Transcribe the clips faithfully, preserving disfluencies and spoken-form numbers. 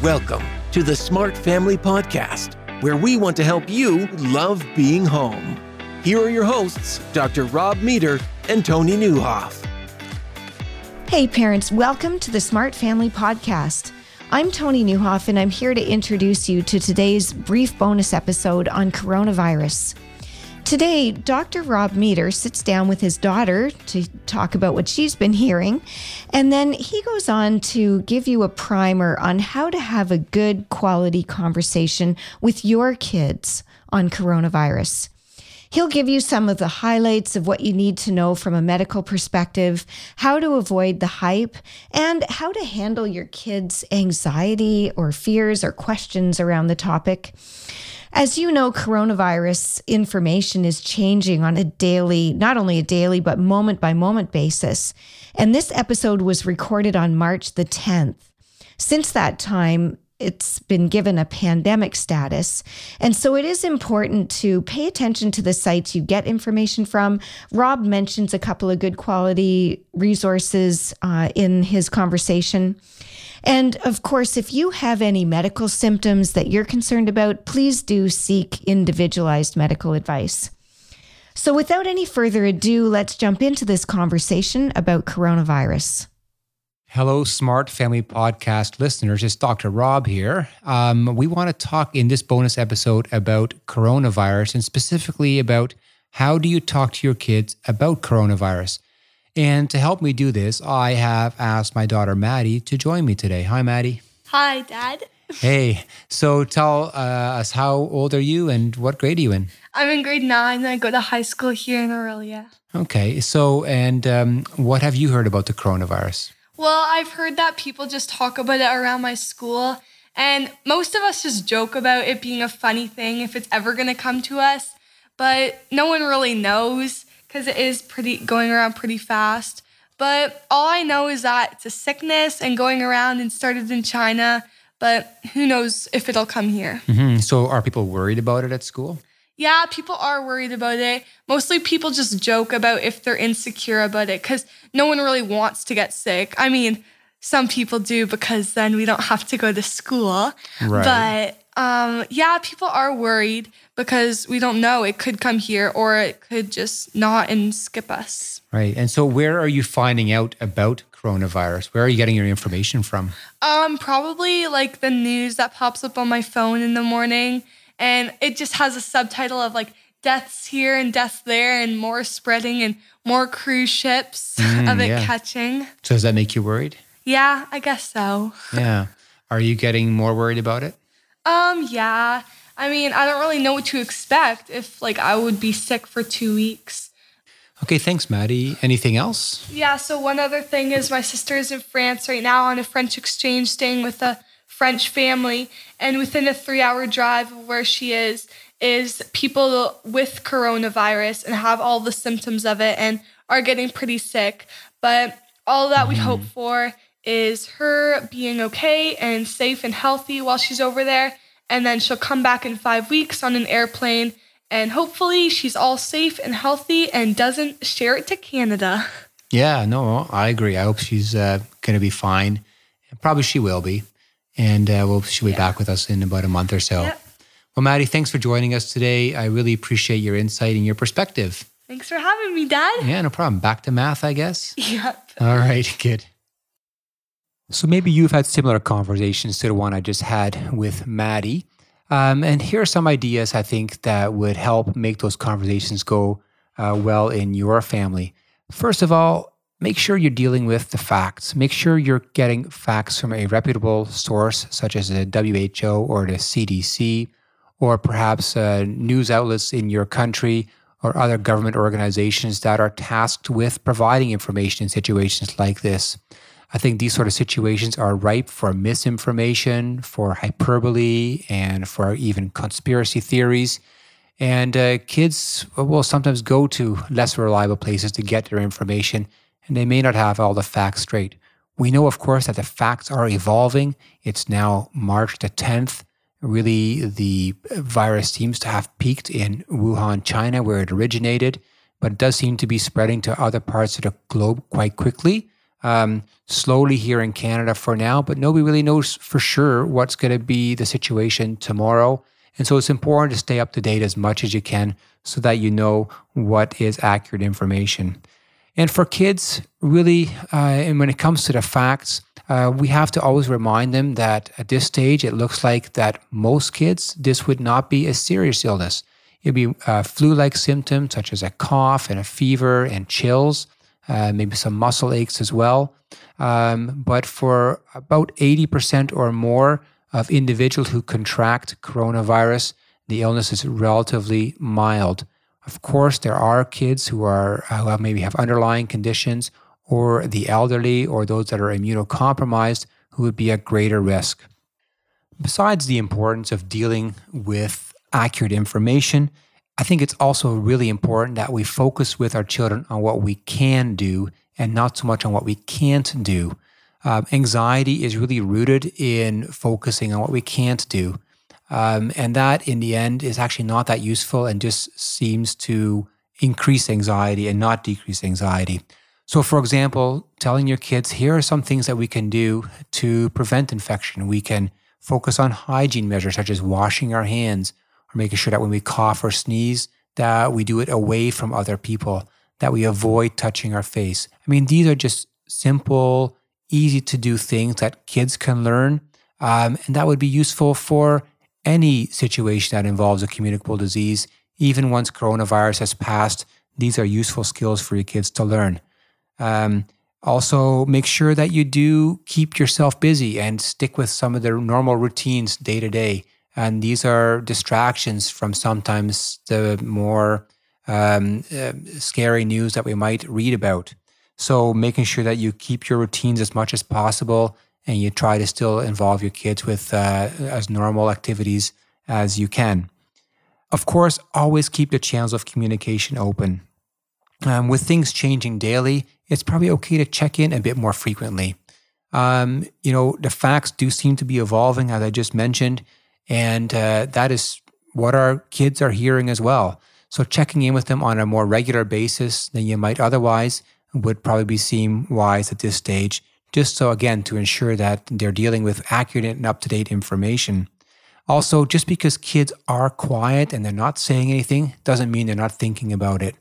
Welcome to the Smart Family Podcast, where we want to help you love being home. Here are your hosts, Doctor Rob Meter and Tony Nieuwhof. Hey parents, welcome to the Smart Family Podcast. I'm Tony Nieuwhof, and I'm here to introduce you to today's brief bonus episode on coronavirus. Today, Doctor Rob Meter sits down with his daughter to talk about what she's been hearing, and then he goes on to give you a primer on how to have a good quality conversation with your kids on coronavirus. He'll give you some of the highlights of what you need to know from a medical perspective, how to avoid the hype, and how to handle your kids' anxiety or fears or questions around the topic. As you know, coronavirus information is changing on a daily, not only a daily, but moment by moment basis. And this episode was recorded on March the tenth. Since that time, it's been given a pandemic status. And so it is important to pay attention to the sites you get information from. Rob mentions a couple of good quality resources uh, in his conversation. And of course, if you have any medical symptoms that you're concerned about, please do seek individualized medical advice. So without any further ado, let's jump into this conversation about coronavirus. Hello, Smart Family Podcast listeners. It's Doctor Rob here. Um, we want to talk in this bonus episode about coronavirus and specifically about how do you talk to your kids about coronavirus. And to help me do this, I have asked my daughter, Maddie, to join me today. Hi, Maddie. Hi, Dad. Hey, so tell uh, us, how old are you and what grade are you in? I'm in grade nine and I go to high school here in Aurelia. Okay, so and um, what have you heard about the coronavirus? Well, I've heard that people just talk about it around my school, and most of us just joke about it being a funny thing if it's ever going to come to us, but no one really knows because it is pretty going around pretty fast. But all I know is that it's a sickness and going around and started in China, but who knows if it'll come here. Mm-hmm. So are people worried about it at school? Yeah, people are worried about it. Mostly people just joke about if they're insecure about it because no one really wants to get sick. I mean, some people do because then we don't have to go to school. Right. But um, yeah, people are worried because we don't know. It could come here or it could just not and skip us. Right. And so where are you finding out about coronavirus? Where are you getting your information from? Um, probably like the news that pops up on my phone in the morning. And it just has a subtitle of like deaths here and deaths there and more spreading and more cruise ships Mm, of it yeah. catching. So does that make you worried? Yeah, I guess so. Yeah. Are you getting more worried about it? Um, yeah. I mean, I don't really know what to expect if like I would be sick for two weeks. Okay, thanks, Maddie. Anything else? Yeah, so one other thing is my sister is in France right now on a French exchange staying with a French family, and within a three-hour drive of where she is, is people with coronavirus and have all the symptoms of it and are getting pretty sick. But all that we hope for is her being okay and safe and healthy while she's over there, and then she'll come back in five weeks on an airplane, and hopefully she's all safe and healthy and doesn't share it to Canada. Yeah, no, I agree. I hope she's uh, going to be fine. Probably she will be. And uh, we'll, she'll be yeah. back with us in about a month or so. Yep. Well, Maddie, thanks for joining us today. I really appreciate your insight and your perspective. Thanks for having me, Dad. Yeah, no problem. Back to math, I guess. Yep. All right, good. So maybe you've had similar conversations to the one I just had with Maddie. Um, and here are some ideas I think that would help make those conversations go uh, well in your family. First of all, make sure you're dealing with the facts. Make sure you're getting facts from a reputable source, such as the W H O or the C D C, or perhaps uh, news outlets in your country or other government organizations that are tasked with providing information in situations like this. I think these sort of situations are ripe for misinformation, for hyperbole, and for even conspiracy theories. And uh, kids will sometimes go to less reliable places to get their information, and they may not have all the facts straight. We know, of course, that the facts are evolving. It's now March the tenth. Really, the virus seems to have peaked in Wuhan, China, where it originated, but it does seem to be spreading to other parts of the globe quite quickly. Um, slowly here in Canada for now, but nobody really knows for sure what's going to be the situation tomorrow. And so it's important to stay up to date as much as you can so that you know what is accurate information. And for kids, really, uh, and when it comes to the facts, uh, we have to always remind them that at this stage, it looks like that most kids, this would not be a serious illness. It'd be uh, flu-like symptoms such as a cough and a fever and chills, uh, maybe some muscle aches as well. Um, but for about eighty percent or more of individuals who contract coronavirus, the illness is relatively mild. Of course, there are kids who are who have maybe have underlying conditions, or the elderly, or those that are immunocompromised who would be at greater risk. Besides the importance of dealing with accurate information, I think it's also really important that we focus with our children on what we can do and not so much on what we can't do. Um, anxiety is really rooted in focusing on what we can't do. Um, and that, in the end, is actually not that useful and just seems to increase anxiety and not decrease anxiety. So, for example, telling your kids, here are some things that we can do to prevent infection. We can focus on hygiene measures such as washing our hands, or making sure that when we cough or sneeze, that we do it away from other people, that we avoid touching our face. I mean, these are just simple, easy to do things that kids can learn, um, and that would be useful for any situation that involves a communicable disease. Even once coronavirus has passed, these are useful skills for your kids to learn. Um, also, make sure that you do keep yourself busy and stick with some of the normal routines day to day. And these are distractions from sometimes the more um, uh, scary news that we might read about. So making sure that you keep your routines as much as possible and you try to still involve your kids with uh, as normal activities as you can. Of course, always keep the channels of communication open. Um, with things changing daily, it's probably okay to check in a bit more frequently. Um, you know, the facts do seem to be evolving, as I just mentioned, and uh, that is what our kids are hearing as well. So checking in with them on a more regular basis than you might otherwise would probably seem wise at this stage, just so, again, to ensure that they're dealing with accurate and up-to-date information. Also, just because kids are quiet and they're not saying anything doesn't mean they're not thinking about it.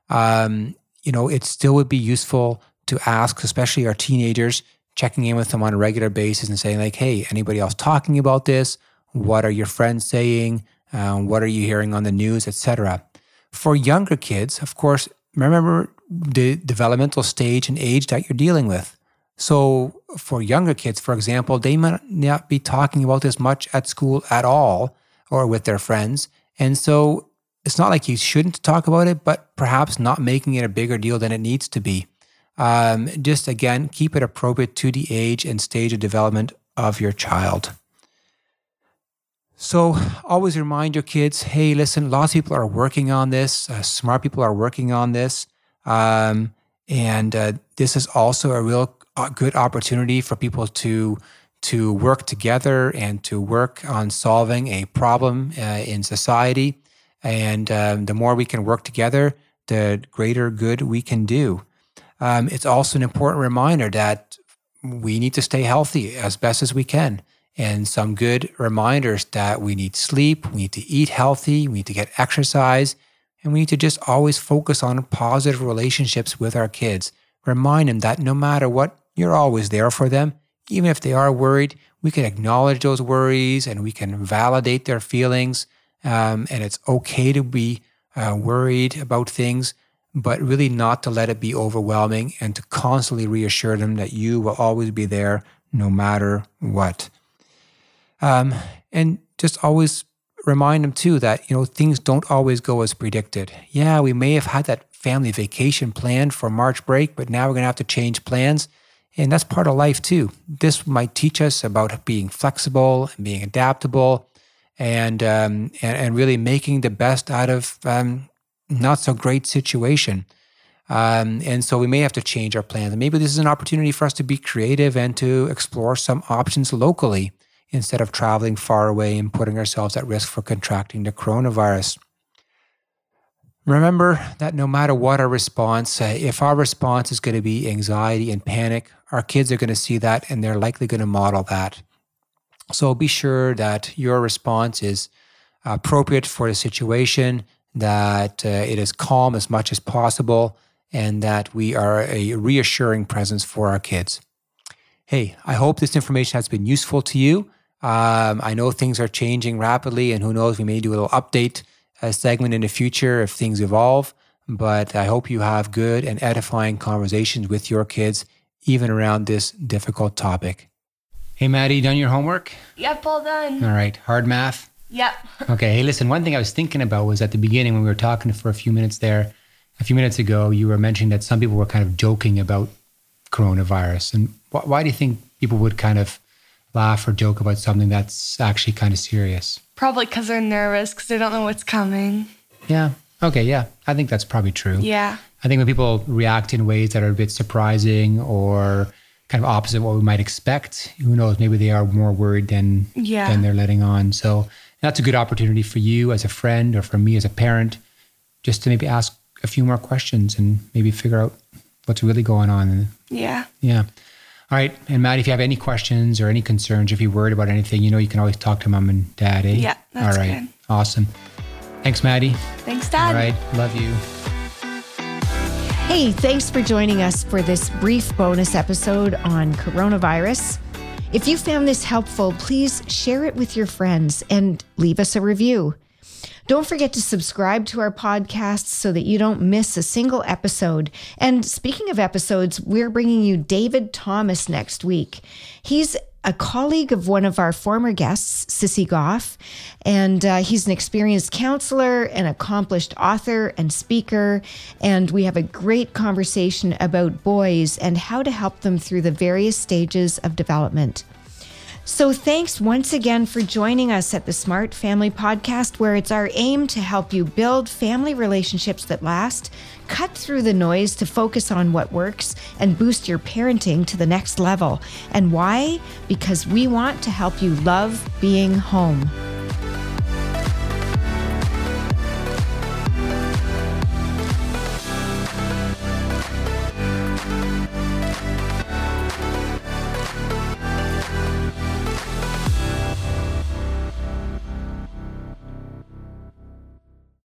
Um, you know, it still would be useful to ask, especially our teenagers, checking in with them on a regular basis and saying like, hey, anybody else talking about this? What are your friends saying? Um, what are you hearing on the news, et cetera. For younger kids, of course, remember the developmental stage and age that you're dealing with. So for younger kids, for example, they might not be talking about this much at school at all or with their friends. And so it's not like you shouldn't talk about it, but perhaps not making it a bigger deal than it needs to be. Um, just again, keep it appropriate to the age and stage of development of your child. So always remind your kids, hey, listen, lots of people are working on this. Uh, smart people are working on this. Um, and uh, this is also a real uh, good opportunity for people to to work together and to work on solving a problem uh, in society. And um, the more we can work together, the greater good we can do. Um, it's also an important reminder that we need to stay healthy as best as we can. And some good reminders that we need sleep, we need to eat healthy, we need to get exercise, and we need to just always focus on positive relationships with our kids. Remind them that no matter what, you're always there for them. Even if they are worried, we can acknowledge those worries and we can validate their feelings. Um, and it's okay to be uh, worried about things, but really not to let it be overwhelming and to constantly reassure them that you will always be there no matter what. Um, and just always remind them too that, you know, things don't always go as predicted. Yeah, we may have had that family vacation planned for March break, but now we're going to have to change plans. And that's part of life too. This might teach us about being flexible and being adaptable and um, and, and really making the best out of um, not so great situation. Um, and so we may have to change our plans. And maybe this is an opportunity for us to be creative and to explore some options locally instead of traveling far away and putting ourselves at risk for contracting the coronavirus. Remember that no matter what our response, uh, if our response is going to be anxiety and panic, our kids are going to see that and they're likely going to model that. So be sure that your response is appropriate for the situation, that uh, it is calm as much as possible, and that we are a reassuring presence for our kids. Hey, I hope this information has been useful to you. Um, I know things are changing rapidly, and who knows, we may do a little update uh, segment in the future if things evolve, but I hope you have good and edifying conversations with your kids, even around this difficult topic. Hey, Maddie, done your homework? Yep, all done. All right, hard math? Yep. Okay, hey, listen, one thing I was thinking about was at the beginning when we were talking for a few minutes there, a few minutes ago, you were mentioning that some people were kind of joking about coronavirus. And wh- why do you think people would kind of laugh or joke about something that's actually kind of serious? Probably because they're nervous, because they don't know what's coming. Yeah. Okay, yeah. I think that's probably true. Yeah. I think when people react in ways that are a bit surprising or kind of opposite what we might expect, who knows, maybe they are more worried than, yeah. than they're letting on. So that's a good opportunity for you as a friend or for me as a parent, just to maybe ask a few more questions and maybe figure out what's really going on. Yeah. Yeah. All right. And Maddie, if you have any questions or any concerns, if you're worried about anything, you know, you can always talk to mom and dad, eh? Yeah, that's All right. good. Awesome. Thanks, Maddie. Thanks, Dad. All right. Love you. Hey, thanks for joining us for this brief bonus episode on coronavirus. If you found this helpful, please share it with your friends and leave us a review. Don't forget to subscribe to our podcast so that you don't miss a single episode. And speaking of episodes, we're bringing you David Thomas next week. He's a colleague of one of our former guests, Sissy Goff, and uh, he's an experienced counselor, an accomplished author and speaker, and we have a great conversation about boys and how to help them through the various stages of development. So thanks once again for joining us at the Smart Family Podcast, where it's our aim to help you build family relationships that last, cut through the noise to focus on what works, and boost your parenting to the next level. And why? Because we want to help you love being home.